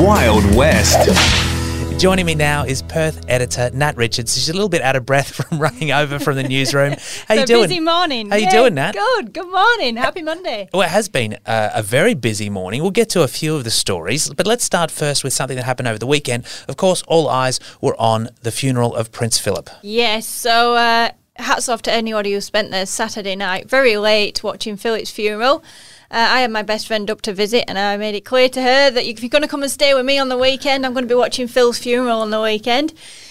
Wild West. Joining me now is Perth editor Nat Richards. She's a little bit out of breath from running over from the newsroom. How you doing? Busy morning. How you doing, Nat? Good morning. Happy Monday. Well, it has been a very busy morning. We'll get to a few of the stories, but let's start first with something that happened over the weekend. Of course, all eyes were on the funeral of Prince Philip. Yes, so hats off to anybody who spent their Saturday night very late watching Philip's funeral. I had my best friend up to visit, and I made it clear to her that if you're going to come and stay with me on the weekend, I'm going to be watching Phil's funeral on the weekend.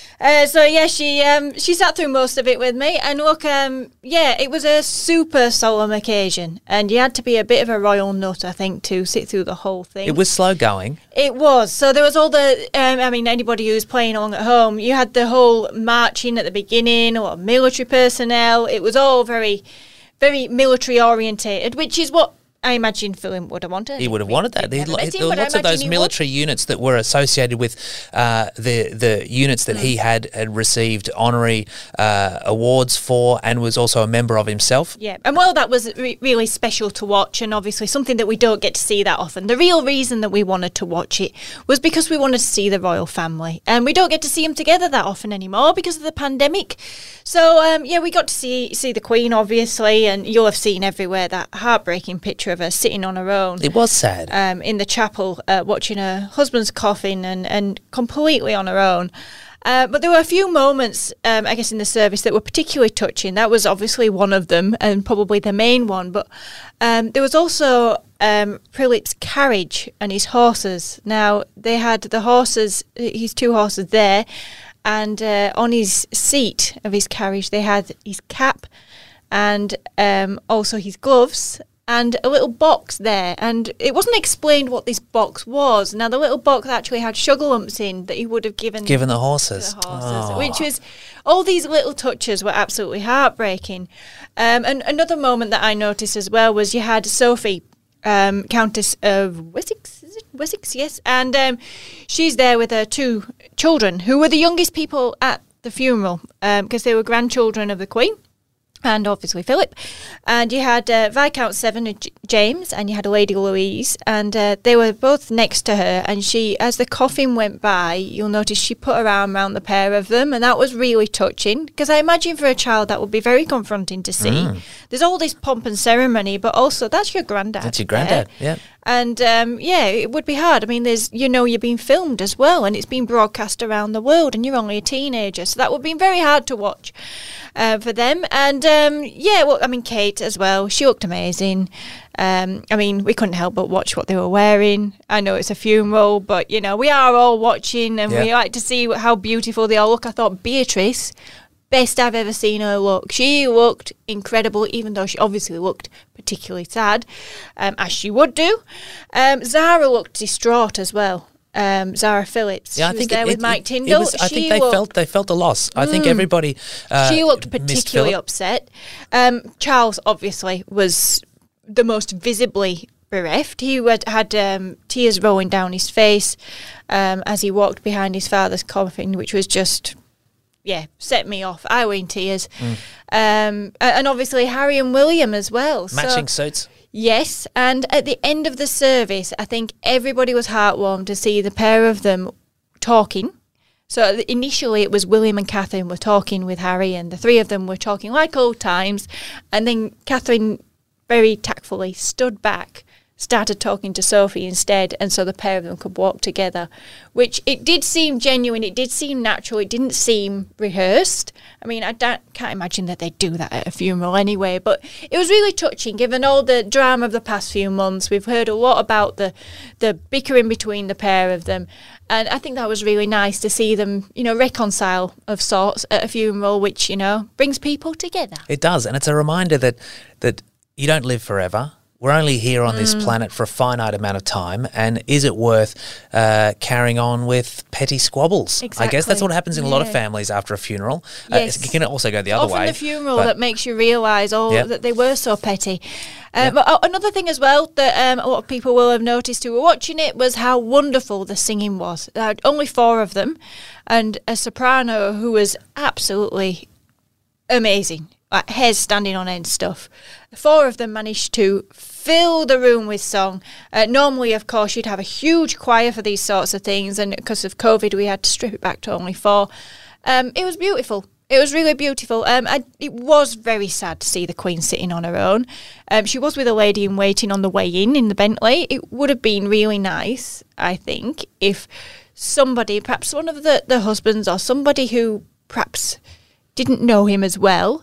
She sat through most of it with me, and look, it was a super solemn occasion, and you had to be a bit of a royal nut, I think, to sit through the whole thing. It was slow going. It was. So there was all the, anybody who's playing along at home, you had the whole marching at the beginning, a lot of military personnel. It was all very, very military orientated, which is what I imagine Philip would have wanted. He would have wanted that. There were lots of those military units that were associated with the units that he had received honorary awards for, and was also a member of himself. Yeah, and that was really special to watch, and obviously something that we don't get to see that often. The real reason that we wanted to watch it was because we wanted to see the royal family, and we don't get to see them together that often anymore because of the pandemic. So we got to see the Queen, obviously, and you'll have seen everywhere that heartbreaking picture of her sitting on her own. It was sad. In the chapel, watching her husband's coffin and completely on her own. But there were a few moments, I guess, in the service that were particularly touching. That was obviously one of them, and probably the main one. But there was also Philip's carriage and his horses. Now, they had the horses, his two horses there, and on his seat of his carriage, they had his cap and also his gloves, and a little box there, and it wasn't explained what this box was. Now, the little box actually had sugar lumps in that he would have given the horses. Which was, all these little touches were absolutely heartbreaking. And another moment that I noticed as well was you had Sophie, Countess of Wessex, is it? Wessex, yes, and she's there with her two children, who were the youngest people at the funeral, because they were grandchildren of the Queen, and obviously Philip. And you had Viscount Severn, James, and you had Lady Louise, and they were both next to her, and she, as the coffin went by, you'll notice she put her arm around the pair of them, and that was really touching, because I imagine for a child that would be very confronting to see. There's all this pomp and ceremony, but also that's your granddad. That's your granddad, yeah. And it would be hard. I mean, you're being filmed as well, and it's being broadcast around the world, and you're only a teenager, so that would be very hard to watch for them. And Kate as well, she looked amazing. We couldn't help but watch what they were wearing. I know it's a funeral, but we are all watching, and we like to see how beautiful they all look. I thought Beatrice, best I've ever seen her look. She looked incredible, even though she obviously looked particularly sad, as she would do. Zara looked distraught as well. Zara Phillips. Yeah, she was there with Mike Tyndall. I think they felt a loss. I think everybody. She looked particularly upset. Charles obviously was the most visibly bereft. He had tears rolling down his face as he walked behind his father's coffin, which was just, set me off. I were in tears. And obviously Harry and William as well. Matching suits. Yes, and at the end of the service, I think everybody was heartwarmed to see the pair of them talking. So initially it was William and Catherine were talking with Harry, and the three of them were talking like old times, and then Catherine very tactfully stood back, started talking to Sophie instead, and so the pair of them could walk together, which it did seem genuine, it did seem natural, it didn't seem rehearsed. I mean, can't imagine that they'd do that at a funeral anyway, but it was really touching given all the drama of the past few months. We've heard a lot about the bickering between the pair of them, and I think that was really nice to see them, reconcile of sorts at a funeral, which, brings people together. It does, and it's a reminder that you don't live forever. We're only here on this planet for a finite amount of time, and is it worth carrying on with petty squabbles? Exactly. I guess that's what happens in a lot of families after a funeral. Yes. It can also go the other way. Often the funeral that makes you realise that they were so petty. But another thing as well that a lot of people will have noticed who were watching it was how wonderful the singing was. There were only 4 of them, and a soprano who was absolutely amazing. like hairs standing on end stuff. 4 of them managed to fill the room with song. Normally, of course, you'd have a huge choir for these sorts of things, and because of COVID, we had to strip it back to only 4. It was beautiful. It was really beautiful. It was very sad to see the Queen sitting on her own. She was with a lady in waiting on the way in the Bentley. It would have been really nice, I think, if somebody, perhaps one of the husbands or somebody who perhaps didn't know him as well,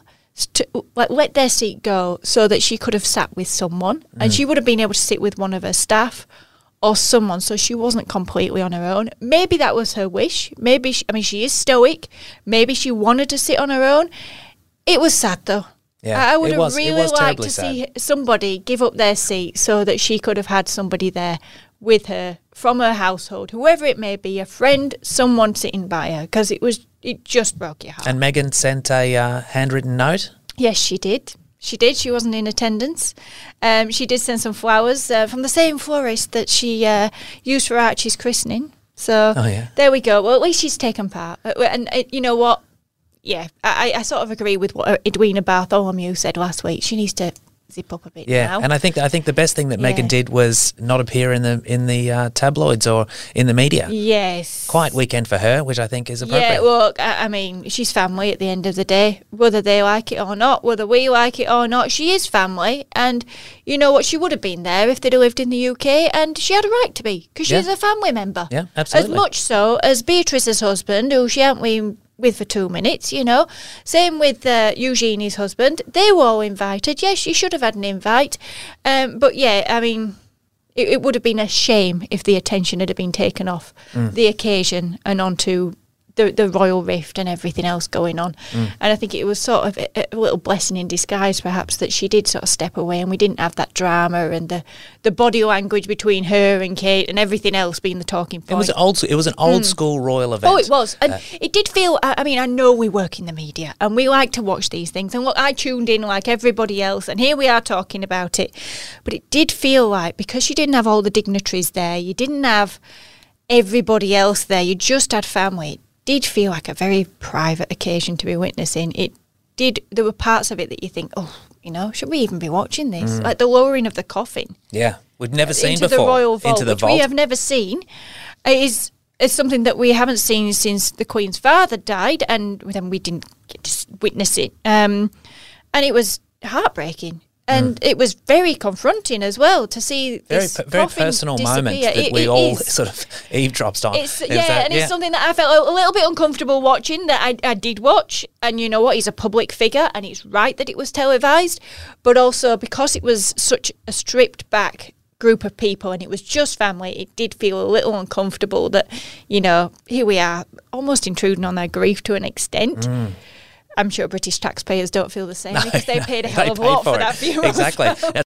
let their seat go so that she could have sat with someone, and she would have been able to sit with one of her staff or someone, so she wasn't completely on her own. Maybe that was her wish. Maybe, she is stoic. Maybe she wanted to sit on her own. It was sad, though. Yeah, I would have really liked to see somebody give up their seat so that she could have had somebody there with her from her household, whoever it may be, a friend, someone sitting by her, because it just broke your heart. And Meghan sent a handwritten note? Yes, she did. She did. She wasn't in attendance. She did send some flowers from the same florist that she used for Archie's christening. So There we go. Well, at least she's taken part. And you know what? Yeah, I sort of agree with what Edwina Bartholomew said last week. She needs to zip up a bit now. And I think the best thing that Meghan did was not appear in the tabloids or in the media. Yes. Quiet weekend for her, which I think is appropriate. Yeah, well, I mean, she's family at the end of the day, whether they like it or not, whether we like it or not. She is family, and you know what? She would have been there if they'd have lived in the UK, and she had a right to be, because she's a family member. Yeah, absolutely. As much so as Beatrice's husband, who she hadn't been with for 2 minutes, you know. Same with Eugenie's husband. They were all invited. Yes, she should have had an invite. But yeah, I mean, it would have been a shame if the attention had been taken off the occasion and onto the royal rift and everything else going on. And I think it was sort of a little blessing in disguise, perhaps, that she did sort of step away and we didn't have that drama and the body language between her and Kate and everything else being the talking point. It was an old school royal event. Oh, it was. And it did feel, I mean, I know we work in the media and we like to watch these things. And look, I tuned in like everybody else and here we are talking about it. But it did feel like, because you didn't have all the dignitaries there, you didn't have everybody else there, you just had family, did feel like a very private occasion to be witnessing. There were parts of it that you think, oh, you know, should we even be watching this? Like the lowering of the coffin. Yeah, we'd never seen into before. The royal vault, into the which vault. we have never seen, is something that we haven't seen since the Queen's father died, and then we didn't get to witness it. And it was heartbreaking. And it was very confronting as well to see this very personal moment that we all sort of eavesdropped on. It's something that I felt a little bit uncomfortable watching, that I did watch. And you know what? He's a public figure and it's right that it was televised. But also because it was such a stripped back group of people and it was just family, it did feel a little uncomfortable that, you know, here we are almost intruding on their grief to an extent. I'm sure British taxpayers don't feel the same because they paid a hell of a lot for that funeral. Exactly.